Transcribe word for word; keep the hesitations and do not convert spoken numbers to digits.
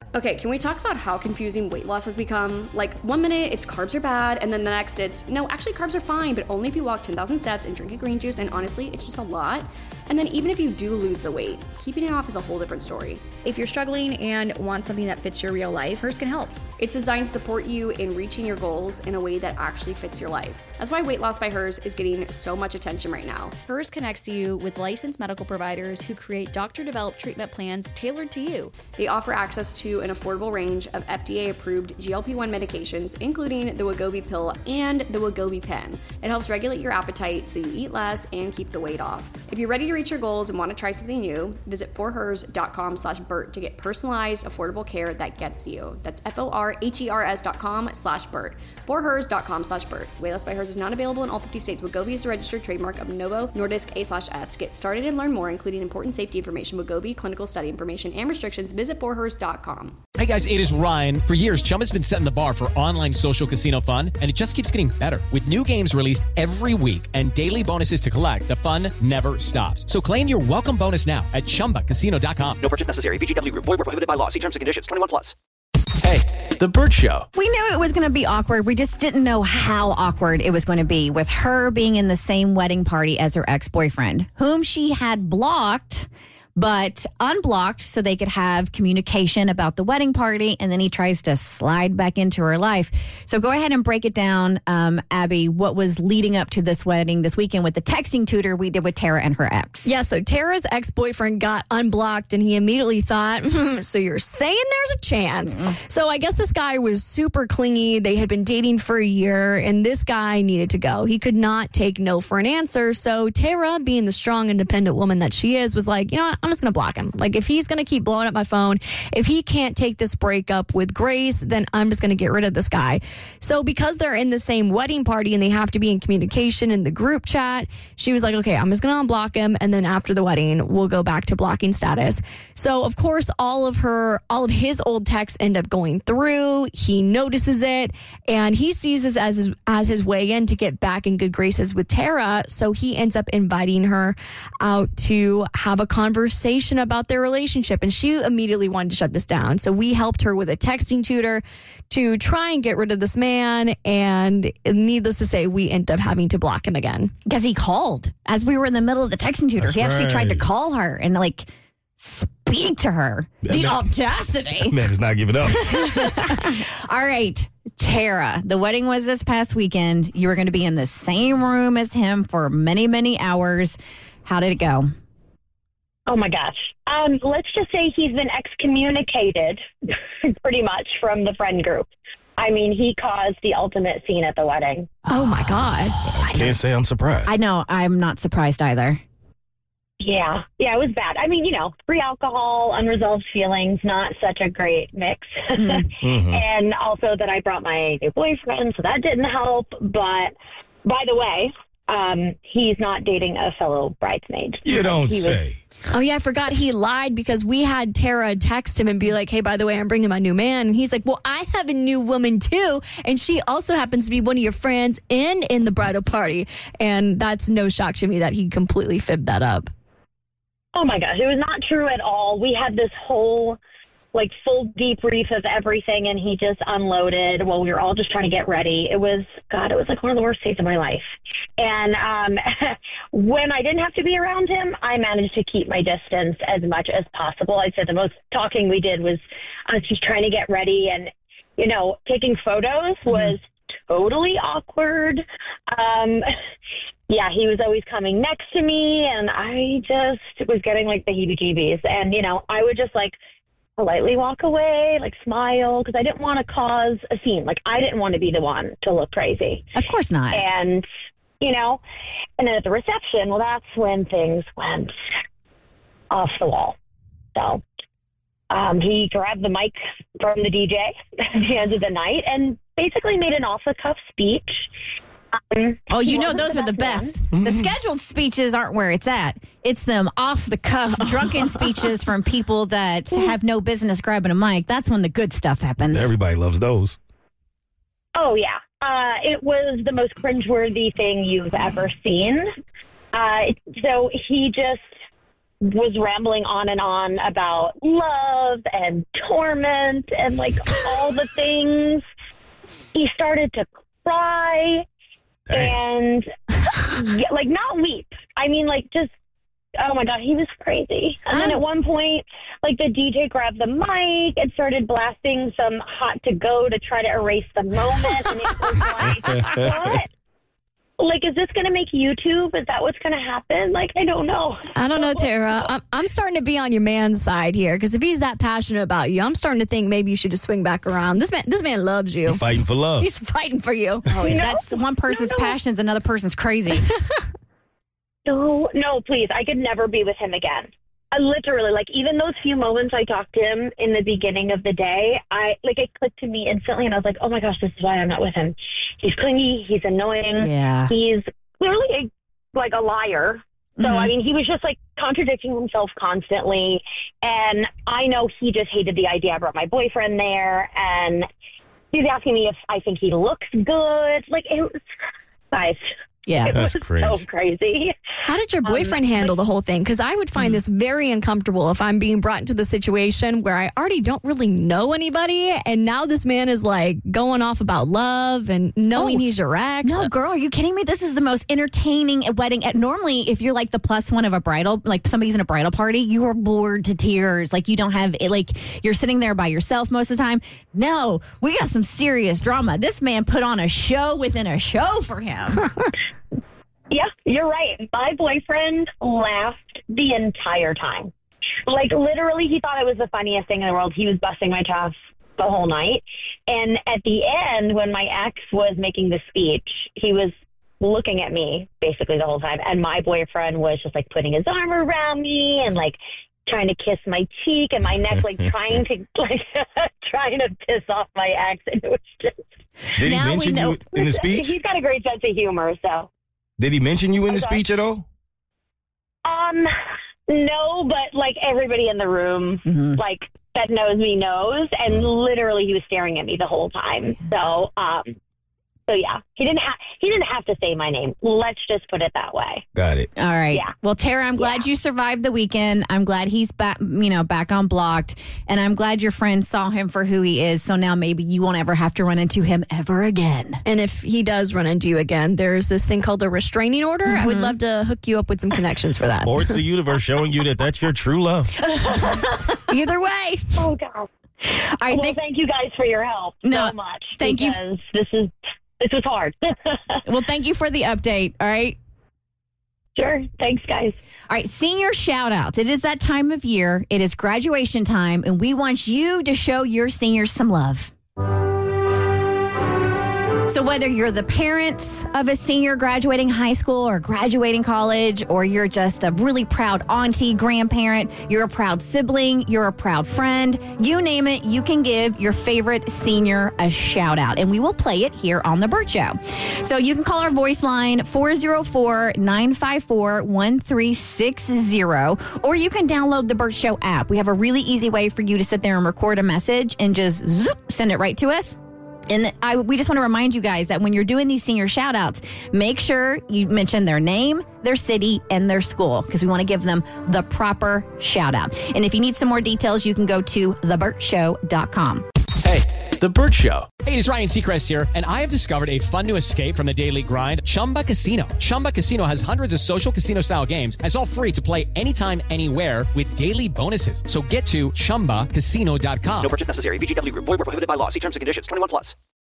Okay, can we talk about how confusing weight loss has become? Like, one minute it's carbs are bad, and then the next it's, no, actually carbs are fine, but only if you walk ten thousand steps and drink a green juice, and honestly, it's just a lot. And then even if you do lose the weight, keeping it off is a whole different story. If you're struggling and want something that fits your real life, Hers can help. It's designed to support you in reaching your goals in a way that actually fits your life. That's why Weight Loss by Hers is getting so much attention right now. Hers connects you with licensed medical providers who create doctor-developed treatment plans tailored to you. They offer access to an affordable range of F D A-approved G L P one medications, including the Wegovy pill and the Wegovy pen. It helps regulate your appetite so you eat less and keep the weight off. If you're ready to reach your goals and want to try something new, visit forhers.com slash Bert to get personalized, affordable care that gets you. That's F-O-R-H-E-R-S dot com slash Bert. forhers.com slash Bert. Weight Loss by Hers is not available in all fifty states. Wegovy is a registered trademark of Novo Nordisk A slash S. To get started and learn more, including important safety information, Wegovy, clinical study information, and restrictions, visit forhers dot com. Hey guys, it is Ryan. For years, Chumba's been setting the bar for online social casino fun, and it just keeps getting better. With new games released every week and daily bonuses to collect, the fun never stops. So claim your welcome bonus now at chumba casino dot com. No purchase necessary. V G W Group. Void where prohibited by law. See terms and conditions. twenty-one plus. Hey, The Bert Show. We knew it was going to be awkward. We just didn't know how awkward it was going to be with her being in the same wedding party as her ex-boyfriend, whom she had blocked, but unblocked so they could have communication about the wedding party, and then he tries to slide back into her life. So go ahead and break it down, um, Abby, what was leading up to this wedding this weekend with the texting tutor we did with Tara and her ex. Yeah, so Tara's ex-boyfriend got unblocked, and he immediately thought, hmm, so you're saying there's a chance. Mm-hmm. So I guess this guy was super clingy. They had been dating for a year, and this guy needed to go. He could not take no for an answer. So Tara, being the strong, independent woman that she is, was like, you know what? I'm just going to block him. Like, if he's going to keep blowing up my phone, if he can't take this breakup with grace, then I'm just going to get rid of this guy. So because they're in the same wedding party and they have to be in communication in the group chat, she was like, okay, I'm just going to unblock him. And then after the wedding, we'll go back to blocking status. So of course, all of her, all of his old texts end up going through. He notices it and he sees this as his, as his way in to get back in good graces with Tara. So he ends up inviting her out to have a conversation about their relationship, and she immediately wanted to shut this down. So we helped her with a texting tutor to try and get rid of this man, and needless to say, we ended up having to block him again. Because he called as we were in the middle of the texting tutor. That's he actually right. tried to call her and like speak to her. That the man- audacity. Man is not giving up. All right, Tara, the wedding was this past weekend. You were going to be in the same room as him for many, many hours. How did it go? Oh, my gosh. Um, let's just say he's been excommunicated pretty much from the friend group. I mean, he caused the ultimate scene at the wedding. Oh, my God. I can't say I'm surprised. I know. I'm not surprised either. Yeah. Yeah, it was bad. I mean, you know, free alcohol, unresolved feelings, not such a great mix. Mm-hmm. And also that I brought my new boyfriend, so that didn't help. But by the way, um, he's not dating a fellow bridesmaid. You don't He was- say. Oh, yeah, I forgot he lied because we had Tara text him and be like, hey, by the way, I'm bringing my new man. And he's like, well, I have a new woman, too. And she also happens to be one of your friends and in the bridal party. And that's no shock to me that he completely fibbed that up. Oh, my gosh. It was not true at all. We had this whole, like, full debrief of everything, and he just unloaded while we were all just trying to get ready. It was, God, it was like one of the worst days of my life. And um, when I didn't have to be around him, I managed to keep my distance as much as possible. I'd say the most talking we did was us just trying to get ready, and, you know, taking photos was mm-hmm. totally awkward. Um Yeah, he was always coming next to me, and I just was getting, like, the heebie-jeebies. And, you know, I would just, like, politely walk away, like, smile, because I didn't want to cause a scene. Like, I didn't want to be the one to look crazy. Of course not. And, you know, and then at the reception, well, that's when things went off the wall. So um, he grabbed the mic from the D J at the end of the night and basically made an off-the-cuff speech. Um, oh, you he know, wasn't those the are the best best. one. The scheduled speeches aren't where it's at. It's them off the cuff, drunken speeches from people that have no business grabbing a mic. That's when the good stuff happens. Everybody loves those. Oh, yeah. Uh, it was the most cringeworthy thing you've ever seen. Uh, so he just, was rambling on and on about love and torment and like all the things. He started to cry and yeah, like not weep. I mean, like just, oh my God, he was crazy. And then at one point, like the D J grabbed the mic and started blasting some Hot to Go to try to erase the moment. And it was like, what? Like, is this going to make YouTube? Is that what's going to happen? Like, I don't know. I don't know, Tara. I'm, I'm starting to be on your man's side here because if he's that passionate about you, I'm starting to think maybe you should just swing back around. This man, this man loves you. You're fighting for love. He's fighting for you. Oh, No, that's one person's no, no. passions, another person's crazy. No, no, please. I could never be with him again. I literally, like, even those few moments I talked to him in the beginning of the day, I, like, it clicked to me instantly, and I was like, oh my gosh, this is why I'm not with him. He's clingy, he's annoying, Yeah. he's clearly, a, like, a liar. So, Mhm. I mean, he was just, like, contradicting himself constantly, and I know he just hated the idea I brought my boyfriend there, and he's asking me if I think he looks good. Like, it was, guys, Yeah. it That's was crazy. so crazy. How did your boyfriend handle the whole thing? Because I would find this very uncomfortable if I'm being brought into the situation where I already don't really know anybody, and now this man is like going off about love and knowing Oh, he's your ex. No, girl, are you kidding me? This is the most entertaining wedding. Normally, if you're like the plus one of a bridal, like somebody's in a bridal party, you are bored to tears. Like you don't have it, like you're sitting there by yourself most of the time. No, we got some serious drama. This man put on a show within a show for him. Yeah, you're right. My boyfriend laughed the entire time. Like, literally, he thought it was the funniest thing in the world. He was busting my chops the whole night. And at the end, when my ex was making the speech, he was looking at me basically the whole time. And my boyfriend was just, like, putting his arm around me and, like, trying to kiss my cheek and my neck, like, trying to, like, trying to piss off my ex. And it was just... Did he Now we mention know- you in the speech? He's got a great sense of humor, so... Did he mention you in the I'm sorry. speech at all? Um, no, but like everybody in the room, Mhm. like that knows me knows, and literally he was staring at me the whole time. So, um, so yeah, he didn't have he didn't have to say my name. Let's just put it that way. Got it. All right. Yeah. Well, Tara, I'm glad you survived the weekend. I'm glad he's back, you know, back on Blocked. And I'm glad your friends saw him for who he is. So now maybe you won't ever have to run into him ever again. And if he does run into you again, there's this thing called a restraining order. I would love to hook you up with some connections for that. Or it's the universe showing you that that's your true love. Either way. Oh God. I Well, think, thank you guys for your help No, so much. thank you. because this is this was hard. well, thank you for the update. All right. Sure. Thanks, guys. All right, senior shout outs. It is that time of year. It is graduation time, and we want you to show your seniors some love. So whether you're the parents of a senior graduating high school or graduating college, or you're just a really proud auntie, grandparent, you're a proud sibling, you're a proud friend, you name it, you can give your favorite senior a shout out, and we will play it here on The Burt Show. So you can call our voice line four oh four, nine five four, one three six zero, or you can download the Burt Show app. We have a really easy way for you to sit there and record a message and just zoop, send it right to us. And I, we just want to remind you guys that when you're doing these senior shout outs, make sure you mention their name, their city, and their school, because we want to give them the proper shout out. And if you need some more details, you can go to the burt show dot com. Hey, The Burt Show. Hey, it's Ryan Seacrest here, and I have discovered a fun new escape from the daily grind, Chumba Casino. Chumba Casino has hundreds of social casino-style games, and it's all free to play anytime, anywhere with daily bonuses. So get to chumba casino dot com. No purchase necessary. V G W Group. Void where prohibited by law. See terms and conditions. twenty-one plus.